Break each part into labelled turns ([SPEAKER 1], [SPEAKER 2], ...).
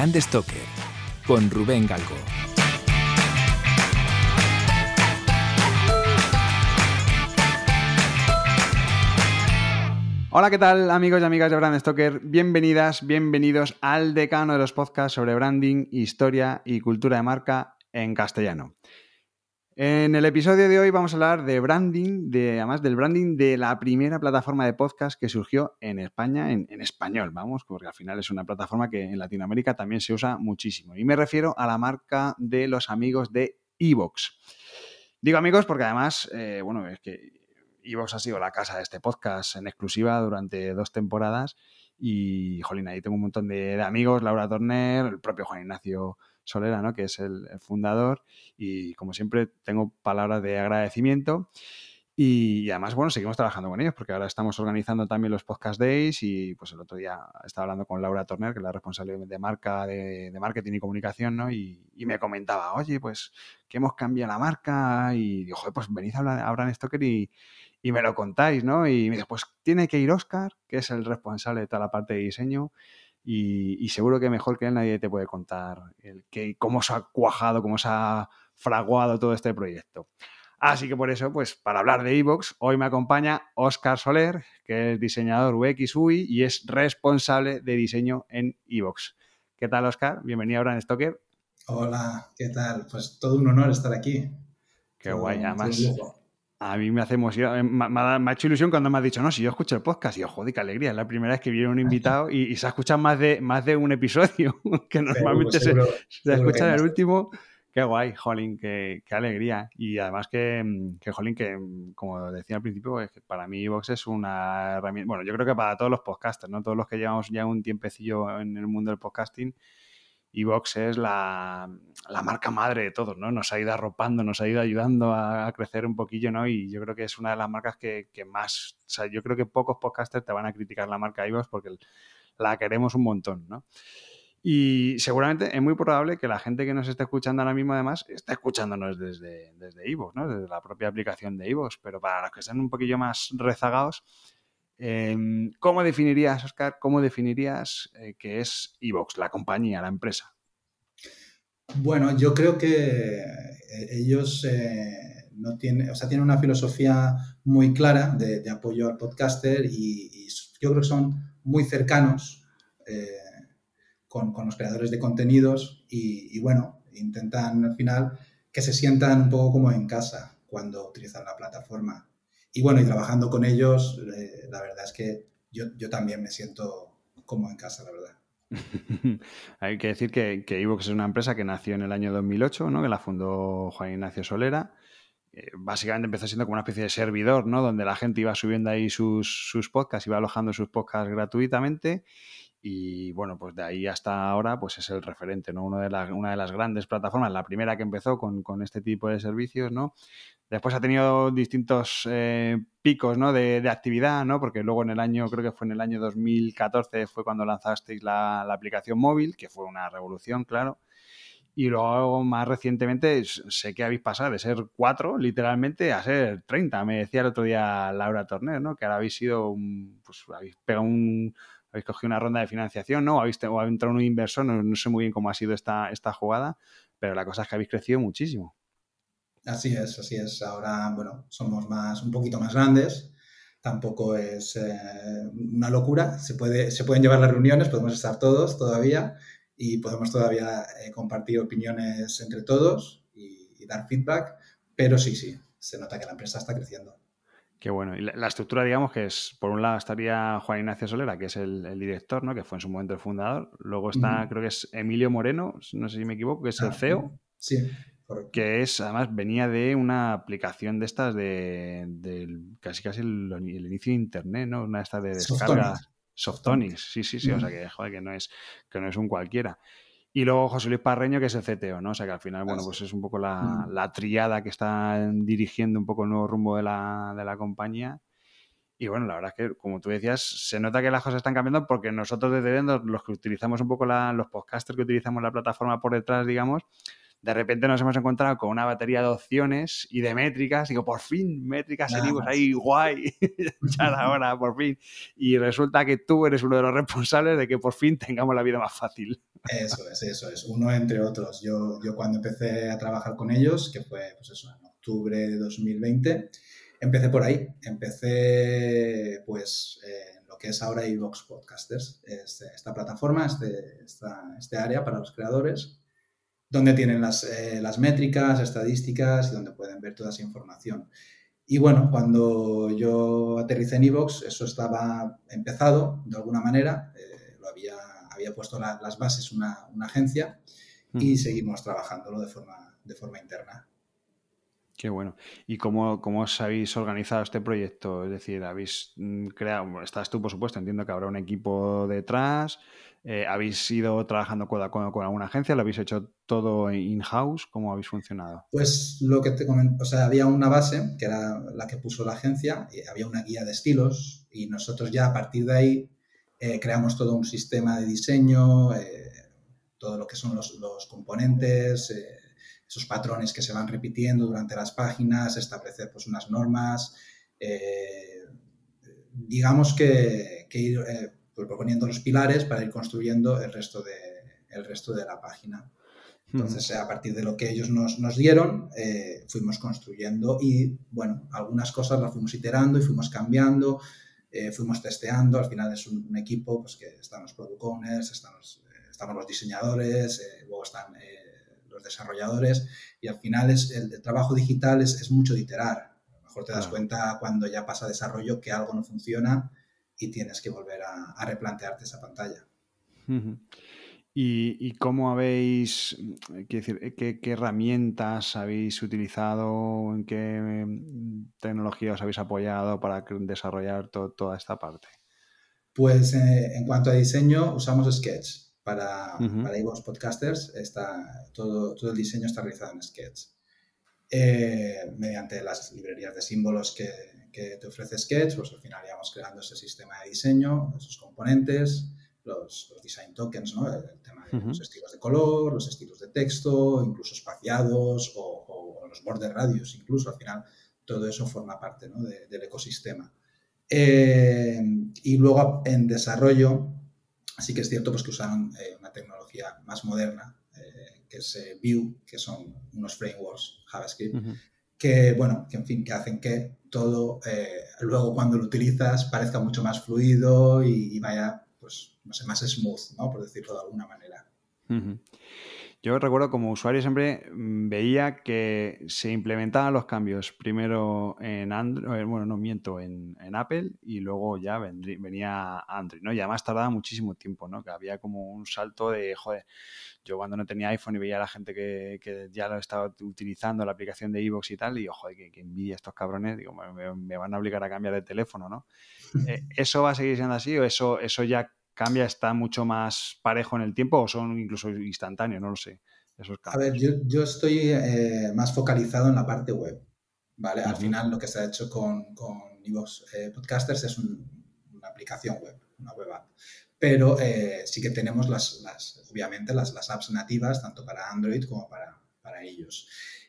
[SPEAKER 1] Brand Stoker con Rubén Galgo.
[SPEAKER 2] Hola, ¿qué tal, amigos y amigas de Brand Stoker? Bienvenidas, bienvenidos al decano de los podcasts sobre branding, historia y cultura de marca en castellano. En el episodio de hoy vamos a hablar de branding, además del branding de la primera plataforma de podcast que surgió en España, en español, vamos, porque al final es una plataforma que en Latinoamérica también se usa muchísimo. Y me refiero a la marca de los amigos de iVoox. Digo amigos porque además, es que iVoox ha sido la casa de este podcast en exclusiva durante 2 temporadas y, jolín, ahí tengo un montón de amigos, Laura Torner, el propio Juan Ignacio Solera, ¿no?, que es el fundador, y como siempre tengo palabras de agradecimiento y además, bueno, seguimos trabajando con ellos porque ahora estamos organizando también los Podcast Days y pues el otro día estaba hablando con Laura Torner, que es la responsable de marca, de marketing y comunicación, ¿no? Y me comentaba, oye, pues que hemos cambiado la marca y digo, joder, pues venid a Brand Stoker y me lo contáis, ¿no? Y me dice, pues tiene que ir Óscar, que es el responsable de toda la parte de diseño, y seguro que mejor que él nadie te puede contar cómo se ha cuajado, cómo se ha fraguado todo este proyecto. Así que por eso, pues para hablar de iVoox, hoy me acompaña Óscar Soler, que es diseñador UX UI y es responsable de diseño en iVoox. ¿Qué tal, Óscar? Bienvenido a Brand Stoker.
[SPEAKER 3] Hola, ¿qué tal? Pues todo un honor estar aquí.
[SPEAKER 2] Qué guay, además. A mí me hace emoción, me ha hecho ilusión cuando me has dicho, no, si yo escucho el podcast, y yo, joder, qué alegría, es la primera vez que viene un invitado y se ha escuchado más de un episodio, que normalmente se escucha en el último. Qué guay, jolín, qué alegría. Y además jolín, que como decía al principio, es que para mí iVoox es una herramienta, bueno, yo creo que para todos los podcasters, ¿no? Todos los que llevamos ya un tiempecillo en el mundo del podcasting, iVoox es la marca madre de todos, ¿no? Nos ha ido arropando, nos ha ido ayudando a crecer un poquillo, ¿no? Y yo creo que es una de las marcas que más... O sea, yo creo que pocos podcasters te van a criticar la marca iVoox porque la queremos un montón, ¿no? Y seguramente es muy probable que la gente que nos esté escuchando ahora mismo, además, esté escuchándonos desde iVoox, ¿no? Desde la propia aplicación de iVoox. Pero para los que estén un poquillo más rezagados, ¿cómo definirías, Óscar, qué es iVoox, la compañía, la empresa?
[SPEAKER 3] Bueno, yo creo que ellos no tienen, o sea, tienen una filosofía muy clara de apoyo al podcaster y yo creo que son muy cercanos con los creadores de contenidos y bueno, intentan al final que se sientan un poco como en casa cuando utilizan la plataforma. Y bueno, y trabajando con ellos, la verdad es que yo también me siento como en casa, la verdad.
[SPEAKER 2] Hay que decir que iVoox es una empresa que nació en el año 2008, ¿no? Que la fundó Juan Ignacio Solera. Básicamente empezó siendo como una especie de servidor, ¿no? Donde la gente iba subiendo ahí sus podcasts, iba alojando sus podcasts gratuitamente. Y bueno, pues de ahí hasta ahora pues es el referente, ¿no? Una de las grandes plataformas, la primera que empezó con este tipo de servicios, ¿no? Después ha tenido distintos picos, ¿no?, de actividad, ¿no? Porque luego creo que fue en el año 2014 fue cuando lanzasteis la aplicación móvil, que fue una revolución, claro. Y luego, más recientemente, sé que habéis pasado de ser 4, literalmente, a ser 30. Me decía el otro día Laura Torner, ¿no? Que ahora habéis sido, habéis pegado habéis cogido una ronda de financiación, ¿no? O ha entrado un inversor, no sé muy bien cómo ha sido esta jugada, pero la cosa es que habéis crecido muchísimo.
[SPEAKER 3] Así es. Ahora, bueno, somos un poquito más grandes. Tampoco es una locura. Se pueden llevar las reuniones, podemos estar todos todavía y podemos todavía compartir opiniones entre todos y dar feedback. Pero sí, se nota que la empresa está creciendo.
[SPEAKER 2] Qué bueno. Y la estructura, digamos, que es, por un lado estaría Juan Ignacio Solera, que es el director, ¿no? Que fue en su momento el fundador. Luego está, creo que es Emilio Moreno, no sé si me equivoco, que es el CEO.
[SPEAKER 3] Sí, correcto.
[SPEAKER 2] Que además venía de una aplicación de estas casi el inicio de internet, ¿no? Una de estas de descargas. Softonics. Sí. O sea que, joder, que no es un cualquiera. Y luego José Luis Parreño, que es el CTO, ¿no? O sea que al final, bueno, pues es un poco la triada que está dirigiendo un poco el nuevo rumbo de la compañía. Y bueno, la verdad es que, como tú decías, se nota que las cosas están cambiando porque nosotros desde dentro, los que utilizamos un poco los podcasters que utilizamos la plataforma por detrás, digamos, de repente nos hemos encontrado con una batería de opciones y de métricas. Digo, por fin, métricas en iVoox ahí, guay, ya era hora, por fin. Y resulta que tú eres uno de los responsables de que por fin tengamos la vida más fácil.
[SPEAKER 3] Eso es, uno entre otros. Yo cuando empecé a trabajar con ellos, que fue pues eso, en octubre de 2020, empecé por ahí. Empecé pues en lo que es ahora iVoox Podcasters, esta plataforma, este área para los creadores, donde tienen las métricas, estadísticas y donde pueden ver toda esa información. Y bueno, cuando yo aterricé en iVoox, eso estaba empezado de alguna manera, había puesto las bases una agencia y seguimos trabajándolo de forma interna.
[SPEAKER 2] Qué bueno. ¿Y cómo os habéis organizado este proyecto? Es decir, habéis creado, estás tú, por supuesto, entiendo que habrá un equipo detrás, ¿habéis ido trabajando con alguna agencia? ¿Lo habéis hecho todo in-house? ¿Cómo habéis funcionado?
[SPEAKER 3] Pues lo que te comento, o sea, había una base, que era la que puso la agencia, y había una guía de estilos y nosotros ya a partir de ahí creamos todo un sistema de diseño, todo lo que son los componentes, esos patrones que se van repitiendo durante las páginas, establecer pues unas normas, digamos que ir pues, proponiendo los pilares para ir construyendo el resto de la página. Entonces, a partir de lo que ellos nos dieron, fuimos construyendo y, bueno, algunas cosas las fuimos iterando y fuimos cambiando, fuimos testeando. Al final es un equipo pues, que están los product owners, estamos los diseñadores, luego están los desarrolladores y al final el trabajo digital es mucho de iterar. A lo mejor te das cuenta cuando ya pasa desarrollo que algo no funciona y tienes que volver a replantearte esa pantalla.
[SPEAKER 2] ¿Y cómo habéis, quiero decir, qué herramientas habéis utilizado, en qué tecnología os habéis apoyado para desarrollar toda esta parte?
[SPEAKER 3] Pues en cuanto a diseño, usamos Sketch para iVoox Podcasters. Todo el diseño está realizado en Sketch. Mediante las librerías de símbolos que te ofrece Sketch, pues al final íbamos creando ese sistema de diseño, esos componentes, los design tokens, ¿no? El tema de los estilos de color, los estilos de texto, incluso espaciados o los border radius, incluso al final todo eso forma parte, ¿no? del ecosistema. Y luego en desarrollo sí que es cierto pues, que usaron una tecnología más moderna, que es Vue, que son unos frameworks JavaScript, que en fin, que hacen que todo luego cuando lo utilizas parezca mucho más fluido y vaya, pues, no sé, más smooth, ¿no? Por decirlo de alguna manera.
[SPEAKER 2] Yo recuerdo como usuario siempre veía que se implementaban los cambios primero en Android, bueno, no miento, en Apple y luego ya venía Android, ¿no? Y además tardaba muchísimo tiempo, ¿no? Que había como un salto de, joder, yo cuando no tenía iPhone y veía a la gente que ya lo estaba utilizando, la aplicación de iVoox y tal, y digo, joder, que envidia estos cabrones, digo, me van a obligar a cambiar de teléfono, ¿no? ¿Eso va a seguir siendo así o eso ya cambia, está mucho más parejo en el tiempo o son incluso instantáneos? No lo sé, esos cambios.
[SPEAKER 3] A ver, yo estoy más focalizado en la parte web, ¿vale? Al final lo que se ha hecho con iVoox Podcasters es una aplicación web, una web app. Pero sí que tenemos obviamente las apps nativas, tanto para Android como para ellos.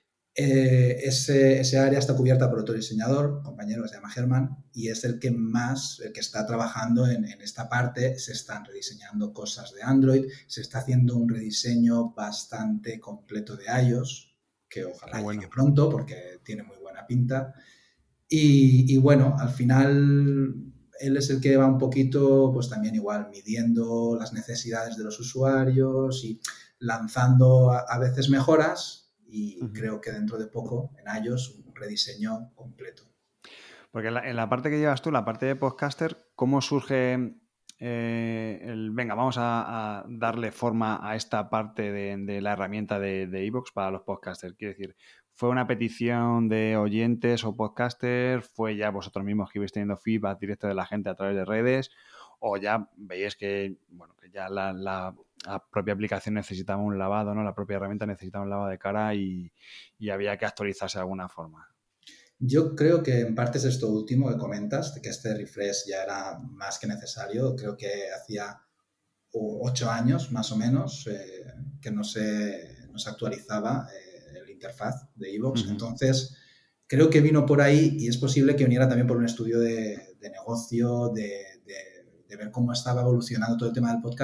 [SPEAKER 3] Ese área está cubierta por otro diseñador, compañero que se llama Germán, y es el que está trabajando en esta parte. Se están rediseñando cosas de Android, se está haciendo un rediseño bastante completo de iOS, que ojalá llegue pronto porque tiene muy buena pinta. Y bueno, al final él es el que va un poquito, pues también igual, midiendo las necesidades de los usuarios y lanzando a veces mejoras. Y creo que dentro de poco, en iOS, un rediseño completo.
[SPEAKER 2] Porque en la parte que llevas tú, la parte de podcaster, ¿cómo surge venga, vamos a darle forma a esta parte de la herramienta de iVoox para los podcasters? Quiero decir, ¿fue una petición de oyentes o podcasters? ¿Fue ya vosotros mismos que ibais teniendo feedback directo de la gente a través de redes? ¿O ya veíais que ya la propia aplicación necesitaba un lavado, ¿no? La propia herramienta necesitaba un lavado de cara y había que actualizarse de alguna forma?
[SPEAKER 3] Yo creo que en parte es esto último que comentas, de que este refresh ya era más que necesario. Creo que hacía 8 años, más o menos, que no se actualizaba la interfaz de iVoox. Entonces, creo que vino por ahí y es posible que viniera también por un estudio de negocio, de ver cómo estaba evolucionando todo el tema del podcast, porque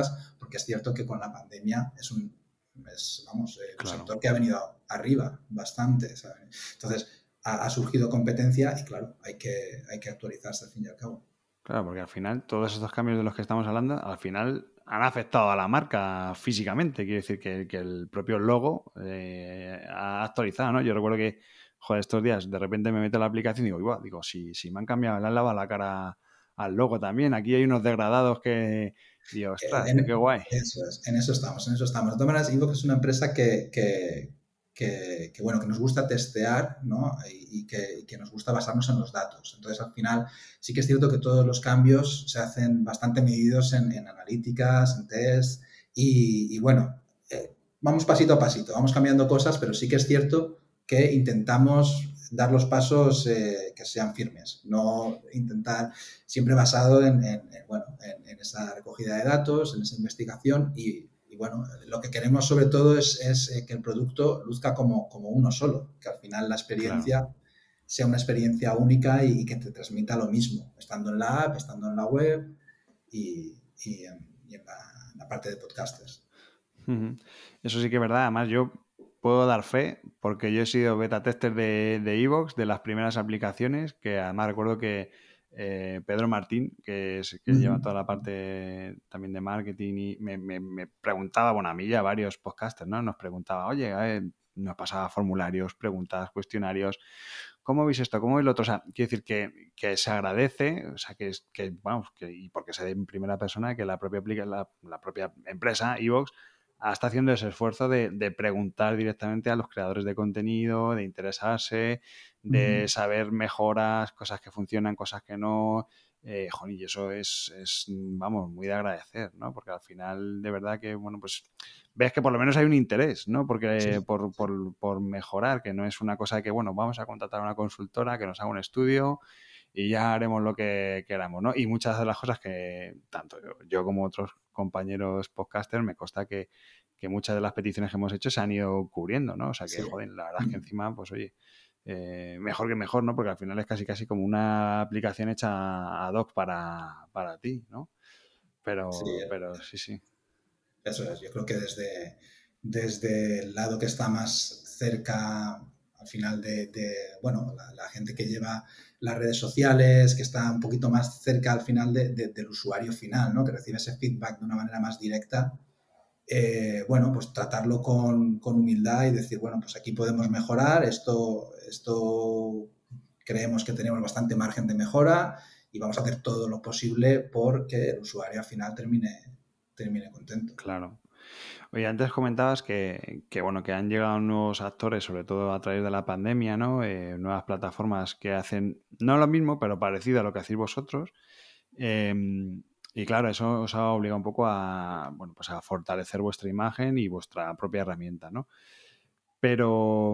[SPEAKER 3] porque es cierto que con la pandemia es un
[SPEAKER 2] Claro.
[SPEAKER 3] sector que ha venido arriba bastante, ¿sabes? Entonces, ha surgido competencia y, claro, hay que actualizarse al fin y al cabo.
[SPEAKER 2] Claro, porque al final todos estos cambios de los que estamos hablando, al final han afectado a la marca físicamente. Quiero decir que el propio logo ha actualizado, ¿no? Yo recuerdo que, joder, estos días de repente me meto en la aplicación y digo, igual, digo, si me han cambiado, le han lavado la cara al logo también. Aquí hay unos degradados que, digo, ostras, tío, qué guay.
[SPEAKER 3] Eso es, en eso estamos. De todas maneras, Evox es una empresa bueno, que nos gusta testear, ¿no? y que nos gusta basarnos en los datos. Entonces, al final, sí que es cierto que todos los cambios se hacen bastante medidos en analíticas, en test, y bueno, vamos pasito a pasito, vamos cambiando cosas, pero sí que es cierto que intentamos dar los pasos que sean firmes, no intentar siempre basado en esa recogida de datos, en esa investigación y bueno, lo que queremos sobre todo es que el producto luzca como uno solo, que al final la experiencia
[SPEAKER 2] Claro.
[SPEAKER 3] sea una experiencia única y que te transmita lo mismo, estando en la app, estando en la web y en la parte de podcasters.
[SPEAKER 2] Ujú. Eso sí que es verdad. Además, yo puedo dar fe porque yo he sido beta tester de iVoox, de las primeras aplicaciones, que además recuerdo que Pedro Martín, que lleva toda la parte también de marketing, y me preguntaba, bueno, a mí y a varios podcasters, ¿no? Nos preguntaba, oye, nos pasaba formularios, preguntas, cuestionarios, ¿cómo veis esto? ¿Cómo veis lo otro? O sea, quiero decir que se agradece, o sea, vamos, y porque se ve en primera persona que la propia, la propia empresa, iVoox, está haciendo ese esfuerzo de preguntar directamente a los creadores de contenido, de interesarse, de saber mejoras, cosas que funcionan, cosas que no. Y eso vamos, muy de agradecer, ¿no? Porque al final, de verdad que, bueno, pues ves que por lo menos hay un interés, ¿no? Porque
[SPEAKER 3] Sí,
[SPEAKER 2] por mejorar, que no es una cosa que, bueno, vamos a contratar a una consultora que nos haga un estudio y ya haremos lo que queramos, ¿no? Y muchas de las cosas que tanto yo como otros compañeros podcasters me consta que muchas de las peticiones que hemos hecho se han ido cubriendo, ¿no? O sea que,
[SPEAKER 3] sí.
[SPEAKER 2] joder, la verdad es que encima, pues oye, mejor que mejor, ¿no? Porque al final es casi como una aplicación hecha ad hoc para ti, ¿no?
[SPEAKER 3] Sí,
[SPEAKER 2] Pero sí, sí.
[SPEAKER 3] eso es. Yo creo que desde el lado que está más cerca, al final, bueno, la gente que lleva las redes sociales, que está un poquito más cerca al final del usuario final, ¿no? Que recibe ese feedback de una manera más directa, bueno, pues tratarlo con humildad y decir, bueno, pues aquí podemos mejorar, esto creemos que tenemos bastante margen de mejora y vamos a hacer todo lo posible porque el usuario al final termine contento.
[SPEAKER 2] Claro. Oye, antes comentabas bueno, que han llegado nuevos actores, sobre todo a través de la pandemia, ¿no? Nuevas plataformas que hacen no lo mismo, pero parecido a lo que hacéis vosotros. Eh, y claro, eso os ha obligado un poco bueno, pues a fortalecer vuestra imagen y vuestra propia herramienta, ¿no? Pero,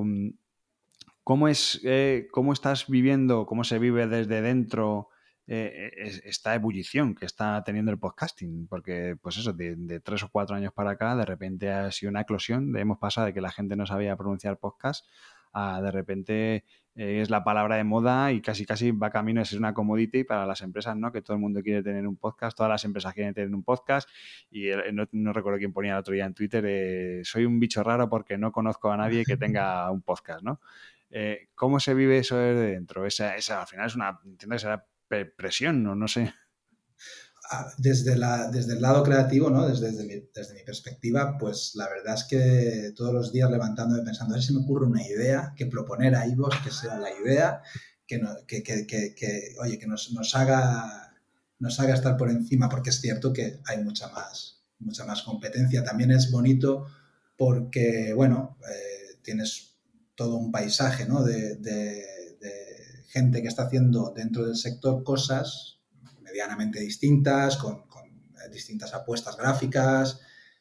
[SPEAKER 2] ¿cómo estás viviendo, cómo se vive desde dentro esta ebullición que está teniendo el podcasting? Porque, pues eso, de 3 o 4 años para acá, de repente ha sido una eclosión. Hemos pasado de que la gente no sabía pronunciar podcast a de repente es la palabra de moda y casi va camino de ser una commodity para las empresas, ¿no? Que todo el mundo quiere tener un podcast, todas las empresas quieren tener un podcast y no recuerdo quién ponía el otro día en Twitter, soy un bicho raro porque no conozco a nadie que tenga un podcast, ¿no? ¿Cómo se vive eso desde dentro? Esa al final entiendo que será presión, ¿no? No sé.
[SPEAKER 3] Desde el lado creativo, ¿no? Desde mi perspectiva, pues la verdad es que todos los días levantándome pensando, a ver si me ocurre una idea que proponer a Ivos que sea la idea, oye, que nos haga estar por encima, porque es cierto que hay mucha más competencia. También es bonito porque, bueno, tienes todo un paisaje, ¿no? De gente que está haciendo dentro del sector cosas medianamente distintas, con distintas apuestas gráficas.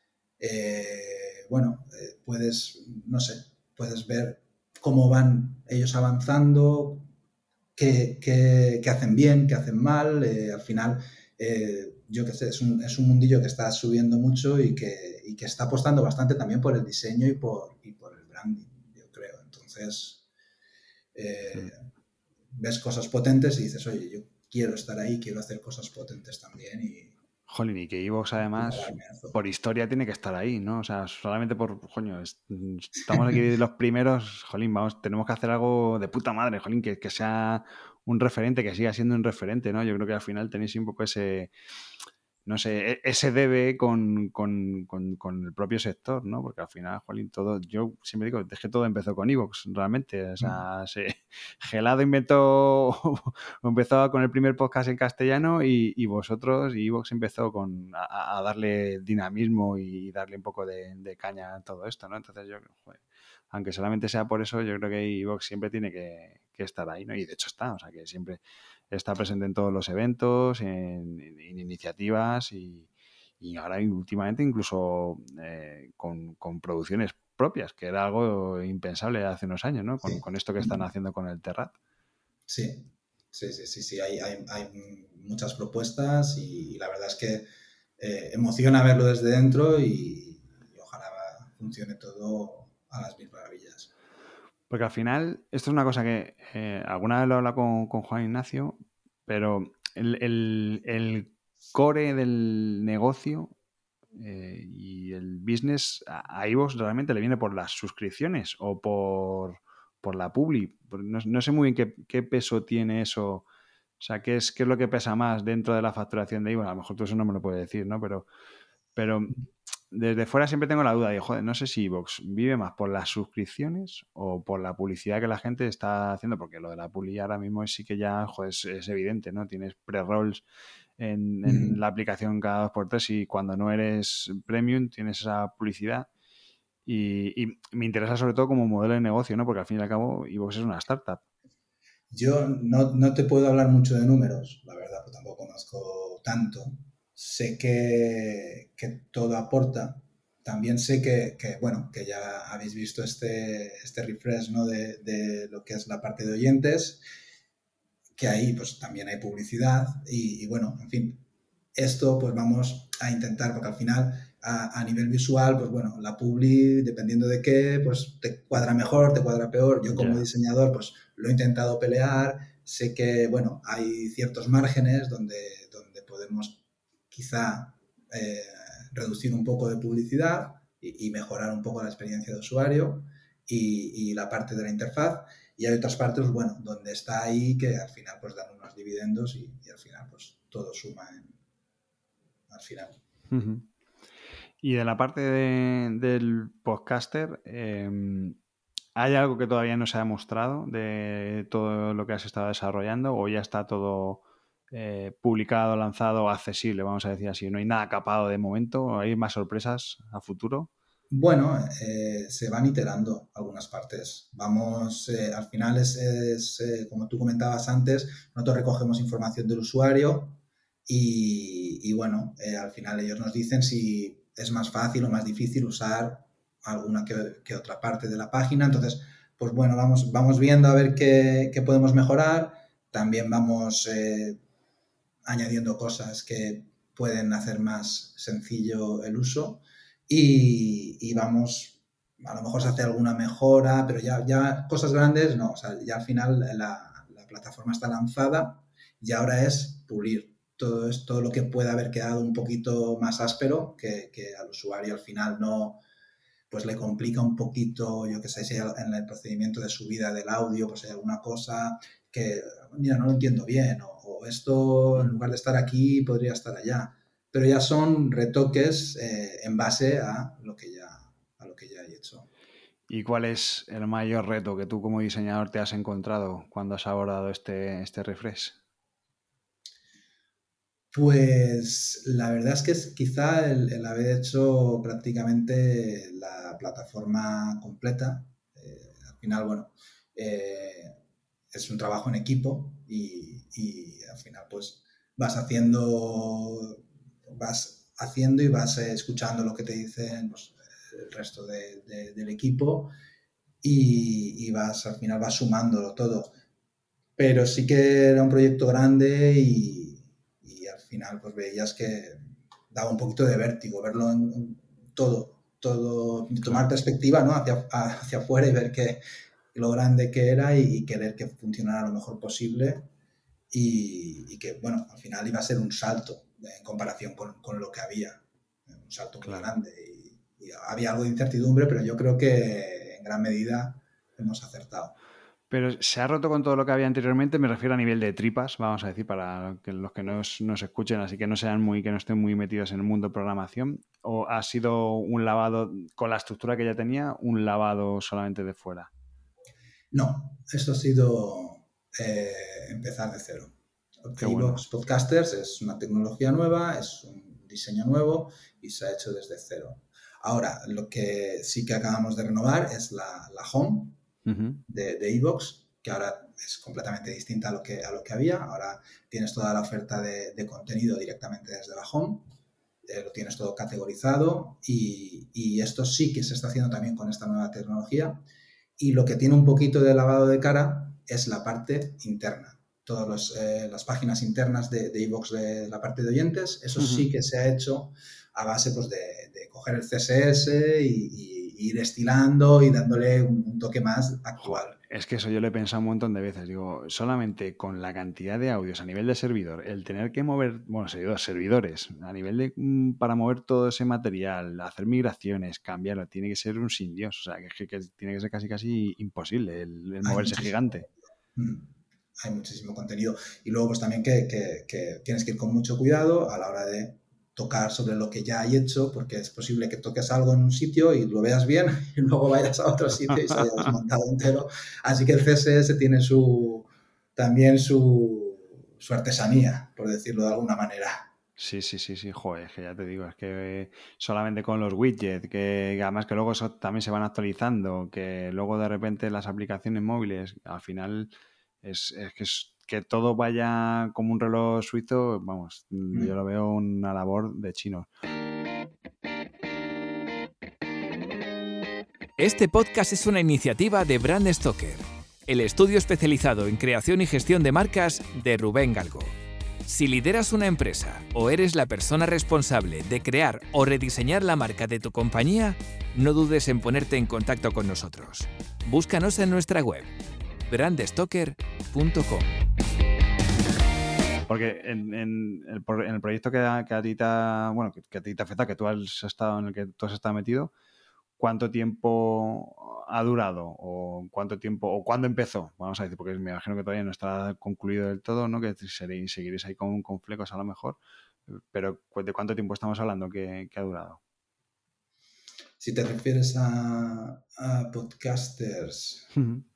[SPEAKER 3] Puedes, no sé, puedes ver cómo van ellos avanzando, qué hacen bien, qué hacen mal. Al final, yo qué sé, es un mundillo que está subiendo mucho y que está apostando bastante también por el diseño y por el branding, yo creo. Entonces,
[SPEAKER 2] Mm.
[SPEAKER 3] ves cosas potentes y dices, oye, yo quiero estar ahí, quiero hacer cosas potentes también y
[SPEAKER 2] Jolín, y que Evox además, por historia, tiene que estar ahí, ¿no? O sea, solamente por, coño, estamos aquí de los primeros, jolín, vamos, tenemos que hacer algo de puta madre, jolín, que sea un referente, que siga siendo un referente, ¿no? Yo creo que al final tenéis un poco ese, no sé, ese debe con el propio sector, ¿no? Porque al final, jolín, todo, yo siempre digo, es que todo empezó con Evox, realmente. O sea, Gelado empezó con el primer podcast en castellano y vosotros, y Evox empezó a darle dinamismo y darle un poco de caña a todo esto, ¿no? Entonces yo, joder, aunque solamente sea por eso, yo creo que Evox siempre tiene que estar ahí, ¿no? Y de hecho está, o sea, que siempre está presente en todos los eventos, en iniciativas y ahora últimamente incluso con producciones propias, que era algo impensable hace unos años, ¿no?
[SPEAKER 3] Sí.
[SPEAKER 2] Con esto que están haciendo con el Terrat.
[SPEAKER 3] Sí, sí. Hay muchas propuestas y la verdad es que emociona verlo desde dentro y ojalá funcione todo a las mil maravillas.
[SPEAKER 2] Porque al final, esto es una cosa que alguna vez lo he hablado con Juan Ignacio, pero el core del negocio y el business a iVoox realmente le viene por las suscripciones o por la publi. No sé muy bien qué peso tiene eso. O sea, qué es lo que pesa más dentro de la facturación de iVoox. A lo mejor tú eso no me lo puedes decir, ¿no? Pero desde fuera siempre tengo la duda de, joder, no sé si iVoox vive más por las suscripciones o por la publicidad que la gente está haciendo, porque lo de la publi ahora mismo sí que ya, joder, es evidente, ¿no? Tienes pre-rolls en la aplicación cada 2x3 y cuando no eres premium tienes esa publicidad. Y me interesa sobre todo como modelo de negocio, ¿no? Porque al fin y al cabo iVoox es una startup.
[SPEAKER 3] Yo no te puedo hablar mucho de números, la verdad, pues tampoco conozco tanto. Sé que todo aporta. También sé bueno, que ya habéis visto este refresh, ¿no? de lo que es la parte de oyentes, que ahí pues también hay publicidad y bueno, en fin, esto pues vamos a intentar, porque al final a nivel visual, pues bueno, la publi, dependiendo de qué, pues te cuadra mejor, te cuadra peor. Yo como diseñador pues lo he intentado pelear, sé que bueno, hay ciertos márgenes donde podemos quizá reducir un poco de publicidad y mejorar un poco la experiencia de usuario y la parte de la interfaz. Y hay otras partes, bueno, donde está ahí que al final pues dan unos dividendos y al final pues todo suma al final.
[SPEAKER 2] Uh-huh. Y de la parte del podcaster, ¿hay algo que todavía no se ha demostrado de todo lo que has estado desarrollando o ya está todo publicado, lanzado, accesible, vamos a decir así? ¿No hay nada capado de momento? ¿Hay más sorpresas a futuro?
[SPEAKER 3] Bueno, se van iterando algunas partes. Vamos, al final como tú comentabas antes, nosotros recogemos información del usuario y bueno, al final ellos nos dicen si es más fácil o más difícil usar alguna que otra parte de la página. Entonces, pues bueno, vamos viendo a ver qué podemos mejorar. También vamos añadiendo cosas que pueden hacer más sencillo el uso y vamos, a lo mejor se hace alguna mejora, pero ya cosas grandes no, o sea, ya al final la plataforma está lanzada y ahora es pulir todo lo que pueda haber quedado un poquito más áspero, que al usuario al final no, pues le complica un poquito, yo que sé, si en el procedimiento de subida del audio, pues hay alguna cosa que, mira, no lo entiendo bien, o esto en lugar de estar aquí podría estar allá. Pero ya son retoques en base a lo que ya he hecho.
[SPEAKER 2] ¿Y cuál es el mayor reto que tú como diseñador te has encontrado cuando has abordado este refresh?
[SPEAKER 3] Pues la verdad es que es quizá el haber hecho prácticamente la plataforma completa. Al final, bueno, es un trabajo en equipo y al final pues vas haciendo y vas escuchando lo que te dicen pues, el resto del equipo y al final vas sumándolo todo. Pero sí que era un proyecto grande y al final pues veías que daba un poquito de vértigo verlo en todo,
[SPEAKER 2] Claro.
[SPEAKER 3] tomar perspectiva, ¿no? hacia afuera y ver lo grande que era y querer que funcionara lo mejor posible y que, bueno, al final iba a ser un salto. en comparación con lo que había. Un salto muy
[SPEAKER 2] Claro.
[SPEAKER 3] grande y había algo de incertidumbre, pero yo creo que en gran medida hemos acertado.
[SPEAKER 2] Pero se ha roto con todo lo que había anteriormente, me refiero a nivel de tripas, vamos a decir, para que los que nos escuchen, así que no que no estén muy metidos en el mundo de programación, o ha sido un lavado con la estructura que ya tenía, un lavado solamente de fuera.
[SPEAKER 3] No, esto ha sido empezar de cero.
[SPEAKER 2] Qué bueno.
[SPEAKER 3] Evox Podcasters es una tecnología nueva, es un diseño nuevo y se ha hecho desde cero. Ahora, lo que sí que acabamos de renovar es la home de Evox, que ahora es completamente distinta a lo que había. Ahora tienes toda la oferta de contenido directamente desde la home, lo tienes todo categorizado y esto sí que se está haciendo también con esta nueva tecnología. Y lo que tiene un poquito de lavado de cara es la parte interna. Todas las páginas internas de Evox de la parte de oyentes, eso sí que se ha hecho a base pues, de coger el CSS y ir estilando y dándole un toque más actual.
[SPEAKER 2] Joder, es que eso yo lo he pensado un montón de veces. Digo, solamente con la cantidad de audios a nivel de servidor, el tener que mover, bueno, servidores, a nivel de para mover todo ese material, hacer migraciones, cambiarlo, tiene que ser un sin Dios. O sea, que tiene que ser casi imposible el moverse gigante.
[SPEAKER 3] Hay muchísimo contenido. Y luego, pues también que tienes que ir con mucho cuidado a la hora de tocar sobre lo que ya hay hecho, porque es posible que toques algo en un sitio y lo veas bien y luego vayas a otro sitio y se haya desmontado entero. Así que el CSS tiene también su artesanía, por decirlo de alguna manera.
[SPEAKER 2] Sí, joder, que ya te digo, es que solamente con los widgets, que además que luego eso también se van actualizando, que luego de repente las aplicaciones móviles, al final que todo vaya como un reloj suizo, vamos, yo lo veo una labor de chinos.
[SPEAKER 1] Este podcast es una iniciativa de Brand Stoker, el estudio especializado en creación y gestión de marcas de Rubén Galgo. Si lideras una empresa o eres la persona responsable de crear o rediseñar la marca de tu compañía, no dudes en ponerte en contacto con nosotros. Búscanos en nuestra web, brandstoker.com.
[SPEAKER 2] Porque en el proyecto que a ti te ha, bueno, que a ti te afecta, que tú has estado en el que tú has estado metido, ¿cuánto tiempo ha durado? ¿O cuánto tiempo, o cuándo empezó? Vamos a decir, porque me imagino que todavía no está concluido del todo, ¿no? Que seguiréis ahí con flecos a lo mejor. Pero ¿de cuánto tiempo estamos hablando que ha durado?
[SPEAKER 3] Si te refieres a podcasters,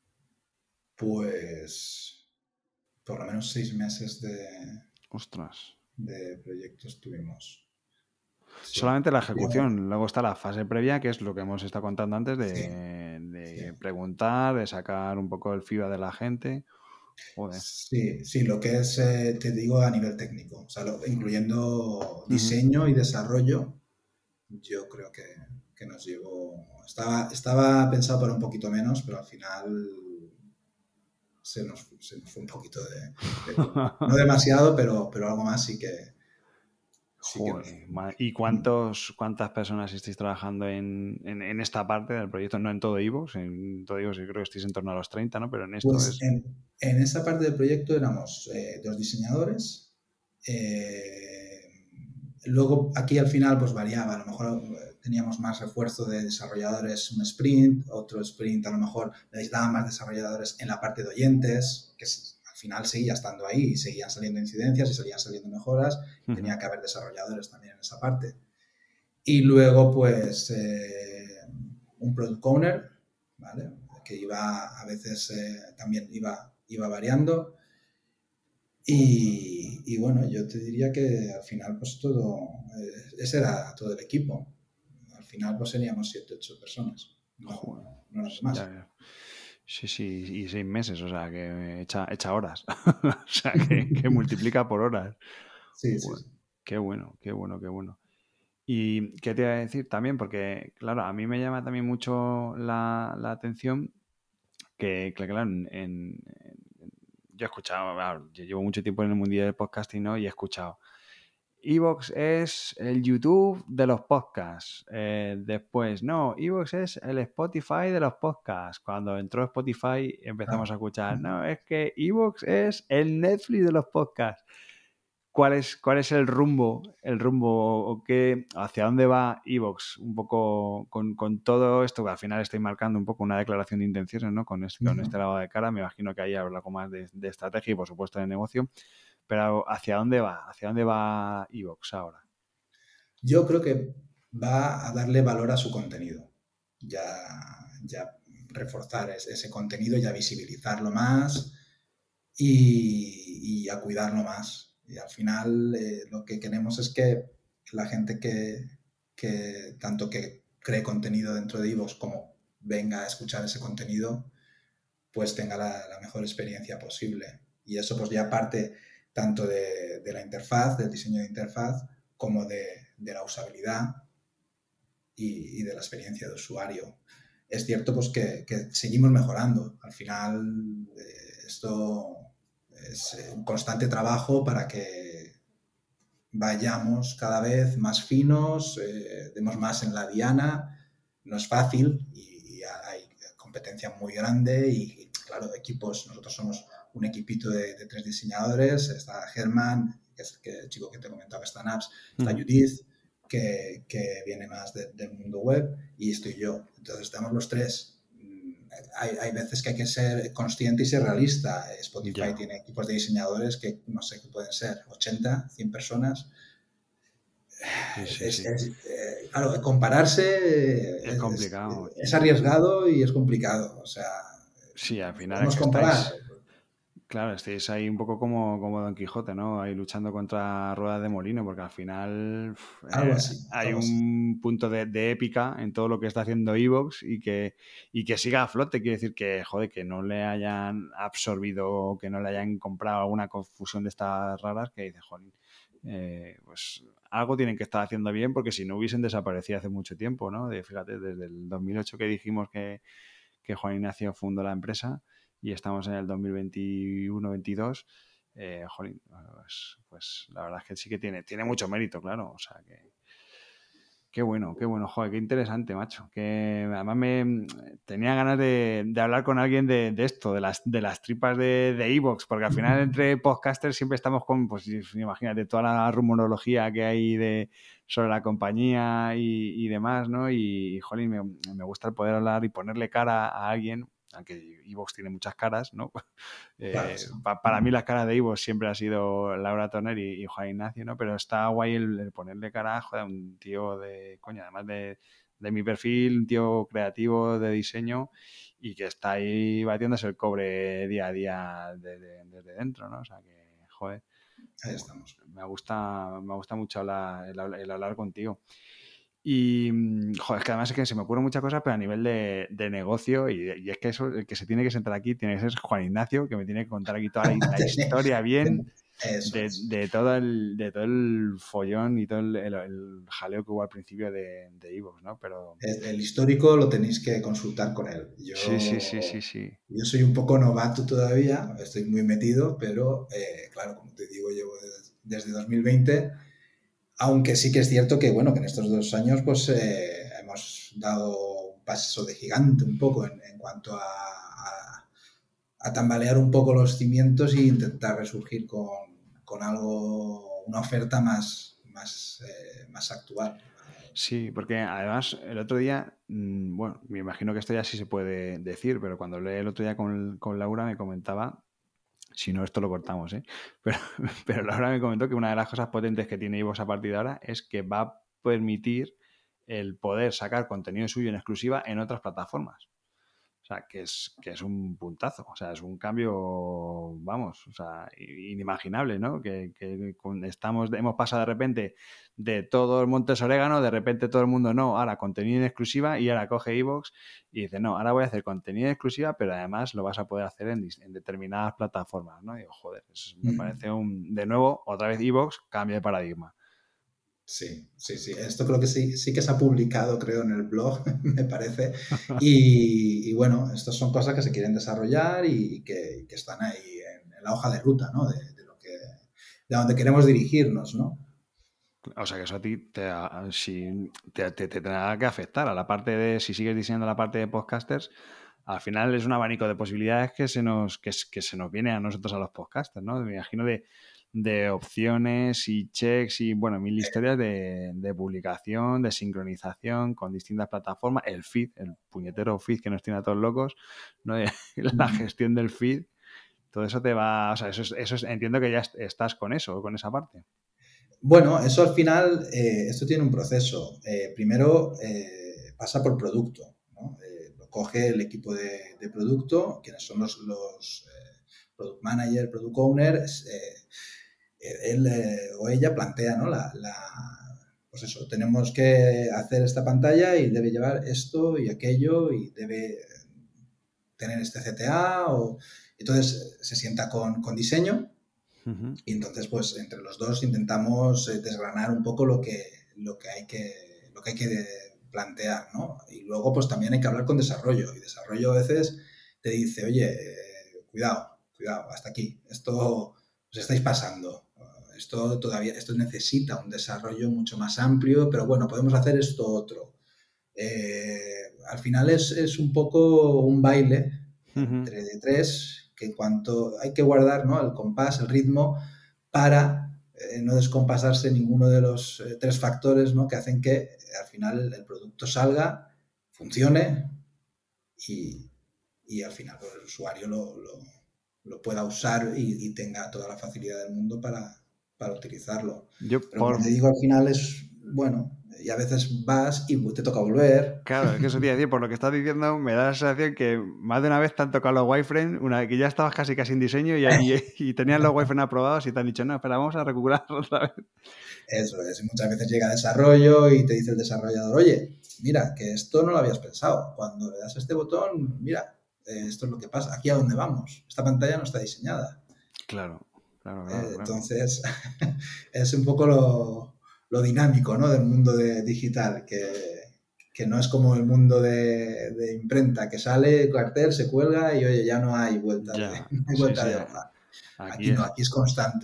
[SPEAKER 3] pues por lo menos 6 meses
[SPEAKER 2] Ostras.
[SPEAKER 3] de proyectos tuvimos. Sí.
[SPEAKER 2] Solamente la ejecución, luego está la fase previa, que es lo que hemos estado contando antes de preguntar, de sacar un poco el feedback de la gente. Joder.
[SPEAKER 3] Sí, lo que es, te digo, a nivel técnico, o sea, incluyendo diseño y desarrollo, yo creo que nos llevó, estaba pensado para un poquito menos, pero al final se nos fue un poquito de no demasiado, pero algo más sí que...
[SPEAKER 2] Joder, ¿y cuántas personas estáis trabajando en esta parte del proyecto? No en todo Evox, en todo Evox yo creo que estáis en torno a los 30, ¿no? Pero en esto
[SPEAKER 3] pues en esa parte del proyecto éramos 2 diseñadores. Luego aquí al final pues variaba, a lo mejor teníamos más refuerzo de desarrolladores un sprint, otro sprint a lo mejor necesitaban más desarrolladores en la parte de oyentes, que al final seguía estando ahí y seguían saliendo incidencias y seguían saliendo mejoras, tenía que haber desarrolladores también en esa parte. Y luego pues un product owner, ¿vale? Que iba a veces también iba variando. Y bueno, yo te diría que al final pues ese era todo el equipo. Al final pues seríamos 7, 8 personas. No era más.
[SPEAKER 2] Ya. Sí, y 6 meses, o sea, que echa horas. O sea, que multiplica por horas.
[SPEAKER 3] Sí.
[SPEAKER 2] Qué bueno. ¿Y qué te iba a decir también? Porque, claro, a mí me llama también mucho la atención que claro, yo he escuchado, yo llevo mucho tiempo en el mundillo del podcasting, ¿no? Y he escuchado, Evox es el YouTube de los podcasts. Después, no, Evox es el Spotify de los podcasts. Cuando entró Spotify empezamos a escuchar, no, es que Evox es el Netflix de los podcasts. ¿cuál es el rumbo o hacia dónde va iVoox? Un poco con todo esto, que al final estoy marcando un poco una declaración de intenciones, ¿no? Con este lado de cara, me imagino que ahí habrá algo más de estrategia y, por supuesto, de negocio. Pero ¿hacia dónde va? ¿Hacia dónde va iVoox ahora?
[SPEAKER 3] Yo creo que va a darle valor a su contenido. Ya reforzar ese contenido, ya visibilizarlo más y a cuidarlo más. Y al final lo que queremos es que la gente que tanto que cree contenido dentro de iVoox como venga a escuchar ese contenido, pues tenga la mejor experiencia posible. Y eso pues ya parte tanto de la interfaz, del diseño de interfaz, como de la usabilidad y de la experiencia de usuario. Es cierto pues que seguimos mejorando. Al final esto es un constante trabajo para que vayamos cada vez más finos, demos más en la diana. No es fácil y hay competencia muy grande y claro, equipos, nosotros somos un equipito de 3 diseñadores, está Germán, que es el chico que te comentaba que está en apps, está Judith, que viene más del mundo web, y estoy yo. Entonces estamos los 3. Hay veces que hay que ser consciente y ser realista. Spotify tiene equipos de diseñadores que no sé qué pueden ser, 80, 100 personas. Sí. Claro, compararse
[SPEAKER 2] es complicado.
[SPEAKER 3] Es arriesgado y es complicado. O sea,
[SPEAKER 2] sí, al final
[SPEAKER 3] podemos comparar.
[SPEAKER 2] Claro, estáis ahí un poco como Don Quijote, ¿no? Ahí luchando contra ruedas de molino, porque al final hay un punto de épica en todo lo que está haciendo iVoox y que siga a flote. Quiere decir que, joder, que no le hayan absorbido, que no le hayan comprado alguna confusión de estas raras, que dice, joder, pues algo tienen que estar haciendo bien, porque si no hubiesen desaparecido hace mucho tiempo, ¿no? Fíjate, desde el 2008 que dijimos que Juan Ignacio fundó la empresa, y estamos en el 2021-22, jolín, pues la verdad es que sí que tiene mucho mérito, claro. O sea, que qué bueno, joder, qué interesante, macho. Que además me tenía ganas de hablar con alguien de esto, de las tripas de iVoox, porque al final entre podcasters siempre estamos con, pues imagínate, toda la rumorología que hay sobre la compañía y demás, ¿no? Y jolín, me gusta el poder hablar y ponerle cara a alguien, aunque iVoox tiene muchas caras, ¿no?
[SPEAKER 3] Claro, sí.
[SPEAKER 2] Para mí las caras de iVoox siempre ha sido Laura Toner y Juan Ignacio, ¿no? Pero está guay el ponerle cara, joder, a un tío además de mi perfil, un tío creativo de diseño y que está ahí batiéndose el cobre día a día desde dentro, ¿no? O sea que, joder,
[SPEAKER 3] ahí estamos.
[SPEAKER 2] Me gusta mucho el hablar contigo. Y, joder, es que además es que se me ocurren muchas cosas, pero a nivel de negocio, y es que eso, el que se tiene que sentar aquí tiene que ser Juan Ignacio, que me tiene que contar aquí toda la historia bien de todo el follón y todo el jaleo que hubo al principio de iVoox, ¿no? Pero
[SPEAKER 3] el histórico lo tenéis que consultar con él.
[SPEAKER 2] Sí.
[SPEAKER 3] Yo soy un poco novato todavía, estoy muy metido, pero claro, como te digo, llevo desde 2020. Aunque sí que es cierto que, bueno, que en estos 2 años pues hemos dado un paso de gigante un poco en cuanto a tambalear un poco los cimientos e intentar resurgir con algo, una oferta más actual.
[SPEAKER 2] Sí, porque además el otro día, bueno, me imagino que esto ya sí se puede decir, pero cuando hablé el otro día con Laura me comentaba, si no esto lo cortamos, pero Laura me comentó que una de las cosas potentes que tiene iVoox a partir de ahora es que va a permitir el poder sacar contenido suyo en exclusiva en otras plataformas. O sea, que es un puntazo, o sea, es un cambio, vamos, o sea, inimaginable, ¿no? Que hemos pasado de repente de todo el Montes Orégano, de repente todo el mundo no, ahora contenido en exclusiva, y ahora coge iVoox y dice, no, ahora voy a hacer contenido en exclusiva, pero además lo vas a poder hacer en determinadas plataformas, ¿no? Y digo, joder, me parece de nuevo, otra vez iVoox, cambio de paradigma.
[SPEAKER 3] Sí. Esto creo que sí que se ha publicado, creo, en el blog, me parece. Y bueno, estas son cosas que se quieren desarrollar y que están ahí en la hoja de ruta, ¿no? De donde queremos dirigirnos, ¿no?
[SPEAKER 2] O sea que eso a ti te tendrá que afectar a la parte de, si sigues diseñando la parte de podcasters, al final es un abanico de posibilidades que se nos viene a nosotros, a los podcasters, ¿no? Me imagino de de opciones y checks y, bueno, mil historias de publicación, de sincronización con distintas plataformas. El feed, el puñetero feed que nos tiene a todos locos, ¿no? La gestión del feed, todo eso te va... O sea, entiendo que ya estás con eso, con esa parte.
[SPEAKER 3] Bueno, eso al final, esto tiene un proceso. Primero pasa por producto, ¿no? Lo coge el equipo de producto, quienes son los product manager, product owner, él o ella plantea, ¿no? Pues eso, tenemos que hacer esta pantalla y debe llevar esto y aquello y debe tener este CTA. Entonces se sienta con diseño. Y entonces, pues, entre los dos intentamos desgranar un poco lo que hay que plantear, ¿no? Y luego, pues, también hay que hablar con desarrollo. Y desarrollo a veces te dice, oye, cuidado, hasta aquí. Esto os estáis pasando. Esto necesita un desarrollo mucho más amplio, pero bueno, podemos hacer esto otro. Al final es un poco un baile entre tres, que en cuanto hay que guardar, ¿no?, el compás, el ritmo, para no descompasarse ninguno de los tres factores, ¿no?, que hacen que al final el producto salga, funcione y al final pues, el usuario lo pueda usar y tenga toda la facilidad del mundo para utilizarlo. Pero como te digo, al final es, bueno, y a veces vas y te toca volver.
[SPEAKER 2] Claro, es que eso te iba a decir, por lo que estás diciendo, me da la sensación que más de una vez te han tocado los wireframes, una vez que ya estabas casi en diseño y tenías los wireframes aprobados y te han dicho, no, espera, vamos a recuperar otra vez.
[SPEAKER 3] Eso es, y muchas veces llega desarrollo y te dice el desarrollador, oye, mira, que esto no lo habías pensado, cuando le das a este botón, mira, esto es lo que pasa, aquí a dónde vamos, esta pantalla no está diseñada.
[SPEAKER 2] Claro.
[SPEAKER 3] Entonces, es un poco lo dinámico, ¿no?, del mundo digital, que no es como el mundo de imprenta, que sale el cartel, se cuelga y oye, ya no hay vuelta de hoja. Aquí no, aquí es constante.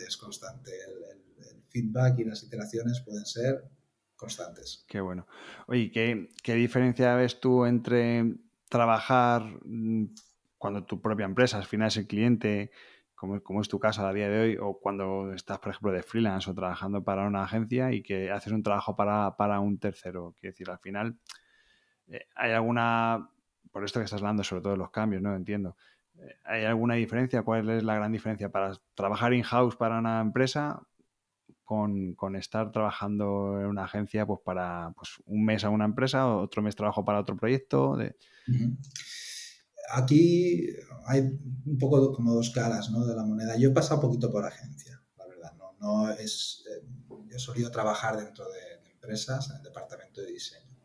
[SPEAKER 3] El feedback y las iteraciones pueden ser constantes.
[SPEAKER 2] Qué bueno. Oye, ¿qué diferencia ves tú entre trabajar cuando tu propia empresa al final es el cliente, como es tu caso a día de hoy, o cuando estás, por ejemplo, de freelance o trabajando para una agencia y que haces un trabajo para un tercero? Quiero decir, al final, ¿hay alguna, por esto que estás hablando, sobre todo de los cambios, ¿no? Entiendo. ¿Hay alguna diferencia? ¿Cuál es la gran diferencia para trabajar in-house para una empresa con estar trabajando en una agencia pues para un mes a una empresa, otro mes trabajo para otro proyecto?
[SPEAKER 3] Aquí hay un poco como dos caras, ¿no?, de la moneda. Yo he pasado un poquito por agencia, la verdad. No es, yo he solido trabajar dentro de empresas en el departamento de diseño.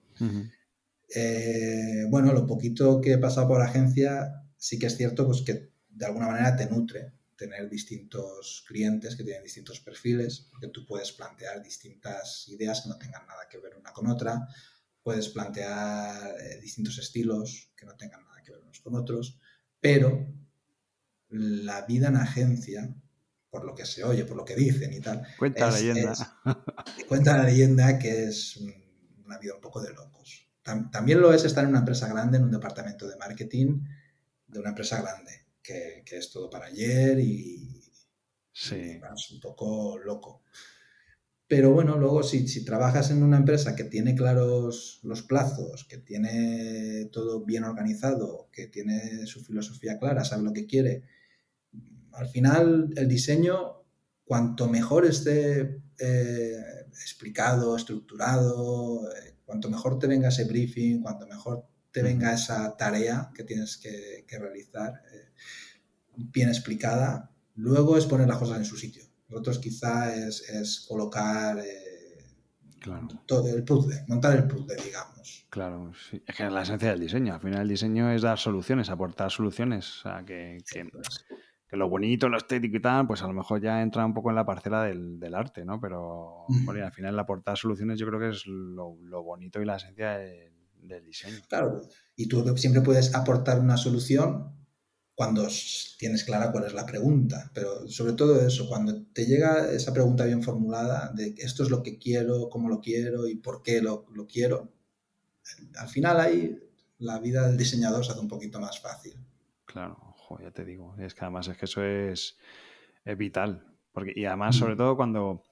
[SPEAKER 3] Bueno, lo poquito que he pasado por agencia sí que es cierto pues que de alguna manera te nutre tener distintos clientes que tienen distintos perfiles, porque tú puedes plantear distintas ideas que no tengan nada que ver una con otra, puedes plantear distintos estilos que no tengan nada que ver unos con otros, pero la vida en agencia, por lo que se oye, por lo que dicen y tal,
[SPEAKER 2] cuenta
[SPEAKER 3] la leyenda que es una vida un poco de locos. También lo es estar en una empresa grande, en un departamento de marketing de una empresa grande, que es todo para ayer y es un poco loco. Pero bueno, luego si trabajas en una empresa que tiene claros los plazos, que tiene todo bien organizado, que tiene su filosofía clara, sabe lo que quiere, al final el diseño, cuanto mejor esté explicado, estructurado, cuanto mejor te venga ese briefing, cuanto mejor te venga esa tarea que tienes que realizar bien explicada, luego es poner las cosas en su sitio. Nosotros quizá es colocar todo el puzzle, montar el puzzle, digamos.
[SPEAKER 2] Claro, sí. Es que es la esencia del diseño. Al final el diseño es dar soluciones, aportar soluciones. O sea, que lo bonito, lo estético y tal, pues a lo mejor ya entra un poco en la parcela del arte, ¿no? Pero bueno, al final el aportar soluciones yo creo que es lo bonito y la esencia del diseño.
[SPEAKER 3] Claro, y tú siempre puedes aportar una solución cuando tienes clara cuál es la pregunta, pero sobre todo eso, cuando te llega esa pregunta bien formulada de esto es lo que quiero, cómo lo quiero y por qué lo quiero, al final ahí la vida del diseñador se hace un poquito más fácil.
[SPEAKER 2] Claro, ya te digo, es que además es que eso es vital, Y además, sobre todo cuando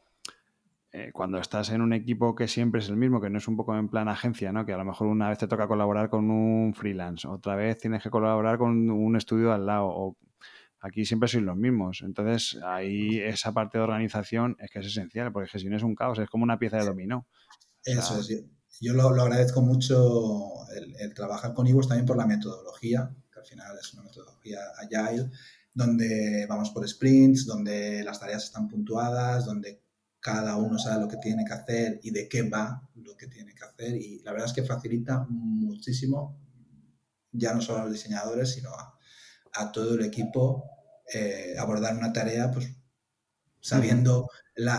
[SPEAKER 2] estás en un equipo que siempre es el mismo, que no es un poco en plan agencia, ¿no? Que a lo mejor una vez te toca colaborar con un freelance, otra vez tienes que colaborar con un estudio al lado, o aquí siempre sois los mismos. Entonces, ahí esa parte de organización es que es esencial, porque si no es un caos, es como una pieza de dominó.
[SPEAKER 3] Eso es. Yo lo agradezco mucho el trabajar con Ivo también por la metodología, que al final es una metodología agile, donde vamos por sprints, donde las tareas están puntuadas, donde cada uno sabe lo que tiene que hacer y de qué va lo que tiene que hacer. Y la verdad es que facilita muchísimo, ya no solo a los diseñadores, sino a todo el equipo abordar una tarea, pues sabiendo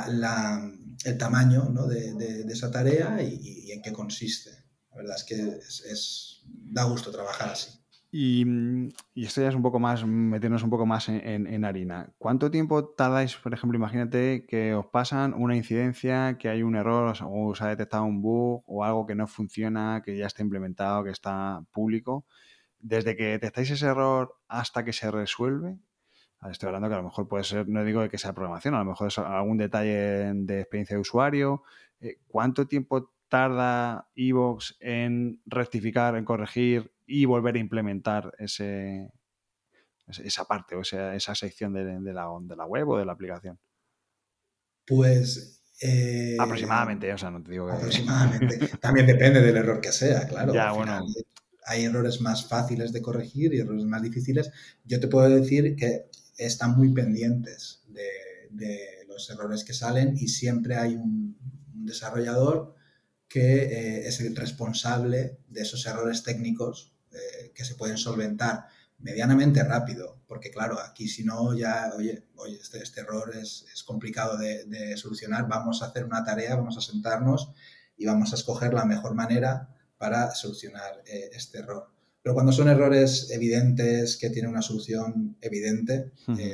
[SPEAKER 3] el tamaño, ¿no? de esa tarea y en qué consiste. La verdad es que da gusto trabajar así.
[SPEAKER 2] Y esto ya es un poco más, meternos un poco más en harina. ¿Cuánto tiempo tardáis, por ejemplo, imagínate que os pasan una incidencia, que hay un error o os ha detectado un bug o algo que no funciona, que ya está implementado, que está público? Desde que detectáis ese error hasta que se resuelve, estoy hablando que a lo mejor puede ser, no digo que sea programación, a lo mejor es algún detalle de experiencia de usuario. ¿Cuánto tiempo tarda Evox en rectificar, en corregir y volver a implementar esa parte o esa sección de la web o de la aplicación?
[SPEAKER 3] Pues...
[SPEAKER 2] aproximadamente, o sea, no te digo que...
[SPEAKER 3] Aproximadamente. También depende del error que sea, claro.
[SPEAKER 2] Ya,
[SPEAKER 3] al final,
[SPEAKER 2] bueno.
[SPEAKER 3] hay errores más fáciles de corregir y errores más difíciles. Yo te puedo decir que están muy pendientes de los errores que salen y siempre hay un desarrollador que es el responsable de esos errores técnicos que se pueden solventar medianamente rápido, porque claro, aquí si no ya, oye, este error es complicado de solucionar, vamos a hacer una tarea, vamos a sentarnos y vamos a escoger la mejor manera para solucionar este error. Pero cuando son errores evidentes, que tienen una solución evidente,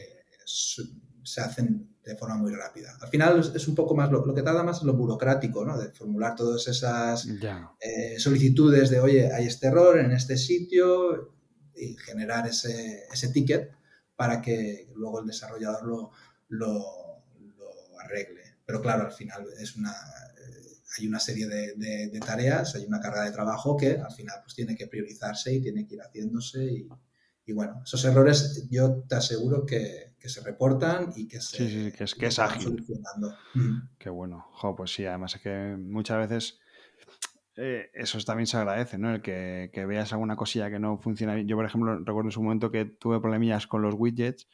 [SPEAKER 3] se hacen de forma muy rápida. Al final es un poco más, lo que tarda más es lo burocrático, ¿no? De formular todas esas solicitudes de, oye, hay este error en este sitio y generar ese ticket para que luego el desarrollador lo arregle. Pero claro, al final hay una serie de tareas, hay una carga de trabajo que al final pues tiene que priorizarse y tiene que ir haciéndose y bueno, esos errores yo te aseguro que se reportan y que
[SPEAKER 2] que es ágil.
[SPEAKER 3] Solucionando.
[SPEAKER 2] Qué bueno. Pues sí, además es que muchas veces eso también se agradece, ¿no? El que veas alguna cosilla que no funciona bien. Yo, por ejemplo, recuerdo en su momento que tuve problemillas con los widgets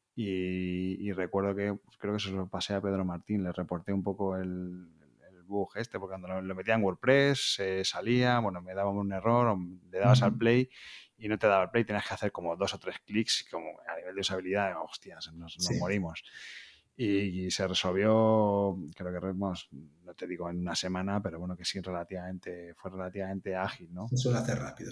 [SPEAKER 2] y recuerdo que creo que se lo pasé a Pedro Martín, le reporté un poco el bug porque cuando lo metía en WordPress salía, bueno, me daba un error, le dabas al play y no te daba el play, tenías que hacer como 2 o 3 clics, como a nivel de usabilidad, hostias, nos morimos. Y se resolvió, creo que, no te digo en una semana, pero bueno, que sí, fue relativamente ágil, ¿no?
[SPEAKER 3] Se suele hacer rápido.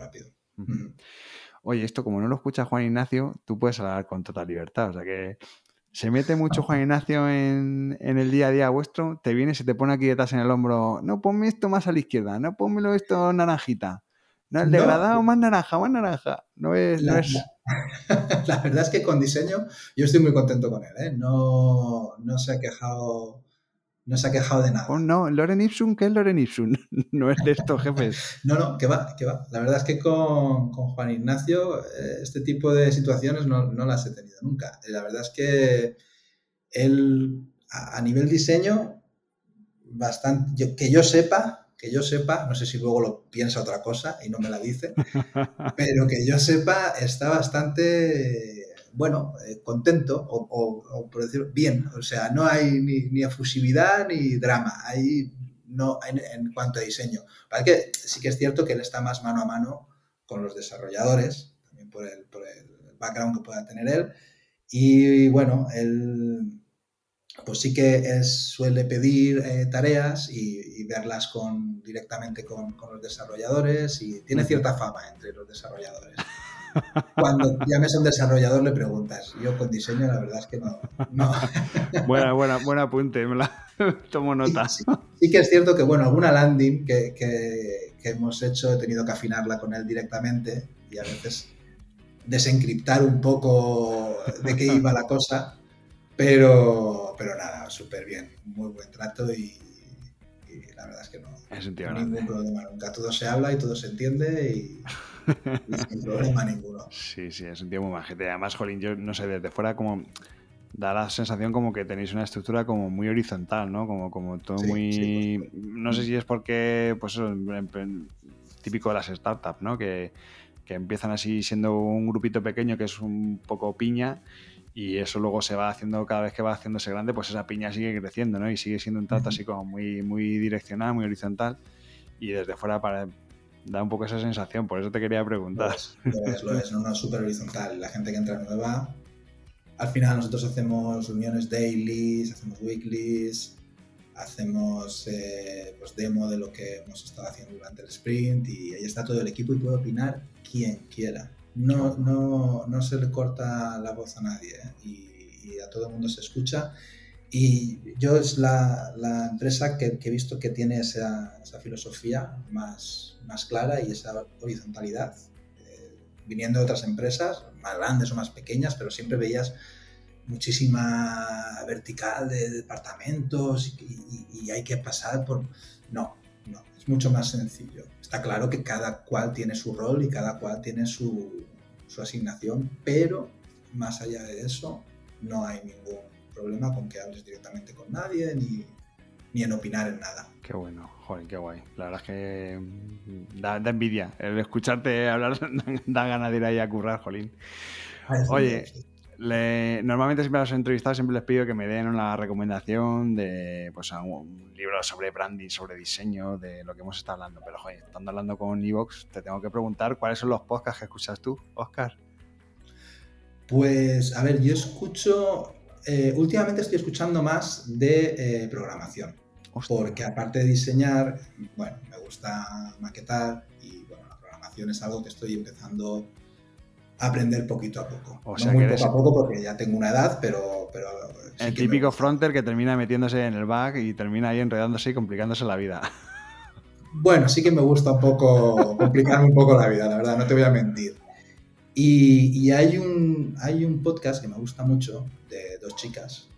[SPEAKER 2] Oye, esto como no lo escucha Juan Ignacio, tú puedes hablar con total libertad, o sea que se mete mucho Juan Ignacio en el día a día vuestro, te viene, se te pone aquí detrás en el hombro, no, ponme esto más a la izquierda, no, pónmelo esto naranjita, no, el degradado más naranja, no es...
[SPEAKER 3] La verdad es que con diseño yo estoy muy contento con él, ¿eh? No se ha quejado de nada.
[SPEAKER 2] Oh, no, Lorem Ipsum, ¿qué es Lorem Ipsum? No es de estos jefes.
[SPEAKER 3] No, que va. La verdad es que con Juan Ignacio este tipo de situaciones no las he tenido nunca. La verdad es que él, a nivel diseño, bastante, que yo sepa, no sé si luego lo piensa otra cosa y no me la dice, pero que yo sepa, está bastante, contento o por decirlo, bien. O sea, no hay ni efusividad ni drama. No, en cuanto a diseño. Para que sí que es cierto que él está más mano a mano con los desarrolladores, también por el background que pueda tener él. Y bueno, él pues sí que suele pedir tareas y verlas directamente con los desarrolladores y tiene cierta fama entre los desarrolladores. Cuando llames a un desarrollador le preguntas. Yo con diseño la verdad es que no.
[SPEAKER 2] Buen apunte, me la tomo nota.
[SPEAKER 3] Sí que es cierto que alguna landing que hemos hecho he tenido que afinarla con él directamente y a veces desencriptar un poco de qué iba la cosa. Pero nada, súper bien, muy buen trato y la verdad es que no hay ningún problema nunca. Todo se habla y todo se entiende y sin problema ninguno.
[SPEAKER 2] Sí, es un tío muy majete. Además, jolín, yo no sé, desde fuera como da la sensación como que tenéis una estructura como muy horizontal, ¿no? Como todo muy... No sé si es porque, pues eso, típico de las startups, ¿no? Que empiezan así siendo un grupito pequeño que es un poco piña y eso luego se va haciendo, cada vez que va haciéndose grande, pues esa piña sigue creciendo, ¿no? Y sigue siendo un trato así como muy, muy direccional, muy horizontal y desde fuera da un poco esa sensación, por eso te quería preguntar.
[SPEAKER 3] Lo es, no, súper horizontal. La gente que entra nueva, al final nosotros hacemos reuniones dailies, hacemos weeklies, hacemos pues demo de lo que hemos estado haciendo durante el sprint y ahí está todo el equipo y puede opinar quien quiera. No se le corta la voz a nadie, ¿eh? Y a todo el mundo se escucha. Y yo es la empresa que he visto que tiene esa filosofía más clara y esa horizontalidad. Viniendo de otras empresas, más grandes o más pequeñas, pero siempre veías muchísima vertical de departamentos y hay que pasar por... No, es mucho más sencillo. Está claro que cada cual tiene su rol y cada cual tiene su asignación, pero más allá de eso no hay ningún problema con que hables directamente con nadie ni en opinar en nada.
[SPEAKER 2] Qué bueno, joder, qué guay. La verdad es que da envidia. El escucharte hablar da ganas de ir ahí a currar, jolín. Oye, normalmente siempre a los entrevistados siempre les pido que me den una recomendación de pues un libro sobre branding, sobre diseño, de lo que hemos estado hablando. Pero joder, estando hablando con iVoox, te tengo que preguntar cuáles son los podcasts que escuchas tú, Óscar.
[SPEAKER 3] Pues, a ver, yo escucho... últimamente estoy escuchando más de programación. Hostia. Porque aparte de diseñar, bueno, me gusta maquetar y bueno, la programación es algo que estoy empezando a aprender poquito a poco.
[SPEAKER 2] O sea,
[SPEAKER 3] no muy poco a poco porque ya tengo una edad, pero sí
[SPEAKER 2] el típico fronter que termina metiéndose en el back y termina ahí enredándose y complicándose la vida.
[SPEAKER 3] Bueno, sí que me gusta un poco complicarme un poco la vida, la verdad, no te voy a mentir. Y hay un podcast que me gusta mucho de dos chicas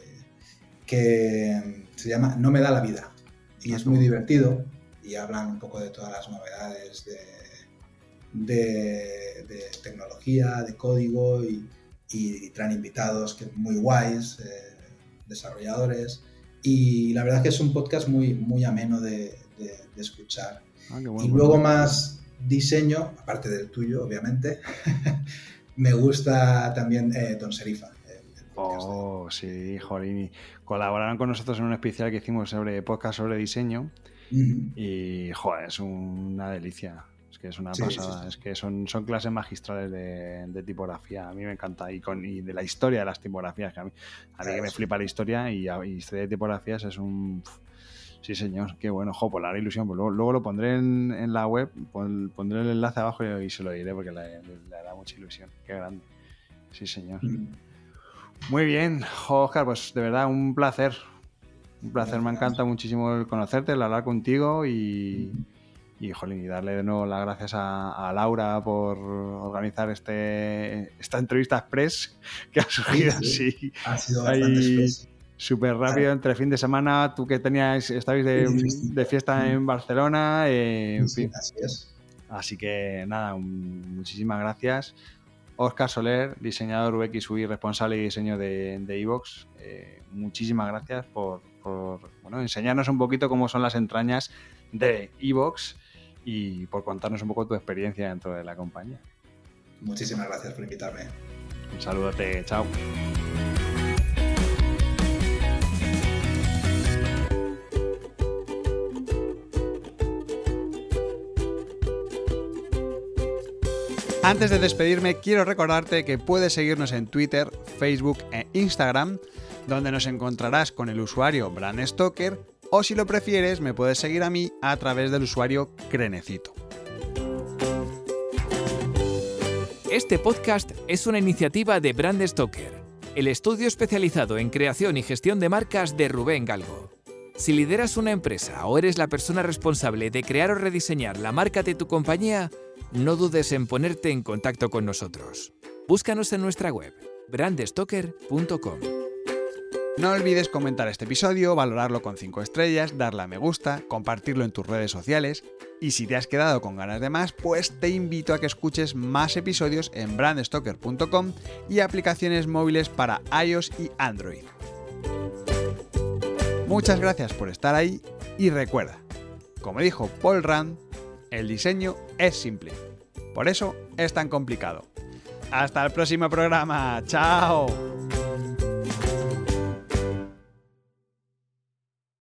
[SPEAKER 3] que se llama No me da la vida y es muy divertido y hablan un poco de todas las novedades de tecnología, de código y traen invitados que muy guays, desarrolladores y la verdad es que es un podcast muy, muy ameno de escuchar. Bueno, y luego más diseño, aparte del tuyo, obviamente, me gusta también Don Serifa.
[SPEAKER 2] Oh, sí, jolín. Colaboraron con nosotros en un especial que hicimos sobre podcast sobre diseño y, joder, es una delicia. Es que es una pasada. Sí. Es que son clases magistrales de tipografía. A mí me encanta. Y de la historia de las tipografías. Que a mí que me flipa la historia y historia de tipografías es un... Sí, señor, qué bueno, pues la ilusión. Pues luego lo pondré en la web, pondré el enlace abajo y se lo diré porque le da mucha ilusión. Qué grande. Sí, señor. Muy bien, Óscar, pues de verdad un placer. Un placer, me encanta muchísimo el conocerte, el hablar contigo y darle de nuevo las gracias a Laura por organizar esta entrevista express que ha surgido así.
[SPEAKER 3] Ha sido bastante express.
[SPEAKER 2] Súper rápido, entre fin de semana, tú que estabais de fiesta en Barcelona, en fin.
[SPEAKER 3] Así es.
[SPEAKER 2] Así que nada, muchísimas gracias. Óscar Soler, diseñador UX UI, responsable de diseño de iVoox. Muchísimas gracias por enseñarnos un poquito cómo son las entrañas de iVoox y por contarnos un poco tu experiencia dentro de la compañía.
[SPEAKER 3] Muchísimas gracias por invitarme.
[SPEAKER 2] Un saludote, chao. Antes de despedirme, quiero recordarte que puedes seguirnos en Twitter, Facebook e Instagram, donde nos encontrarás con el usuario BrandStalker, o si lo prefieres, me puedes seguir a mí a través del usuario Crenecito.
[SPEAKER 1] Este podcast es una iniciativa de BrandStalker, el estudio especializado en creación y gestión de marcas de Rubén Galgo. Si lideras una empresa o eres la persona responsable de crear o rediseñar la marca de tu compañía, no dudes en ponerte en contacto con nosotros. Búscanos en nuestra web, brandstalker.com.
[SPEAKER 2] No olvides comentar este episodio, valorarlo con 5 estrellas, darle a me gusta, compartirlo en tus redes sociales y si te has quedado con ganas de más, pues te invito a que escuches más episodios en brandstalker.com y aplicaciones móviles para iOS y Android. Muchas gracias por estar ahí y recuerda, como dijo Paul Rand, el diseño es simple, por eso es tan complicado. ¡Hasta el próximo programa! ¡Chao!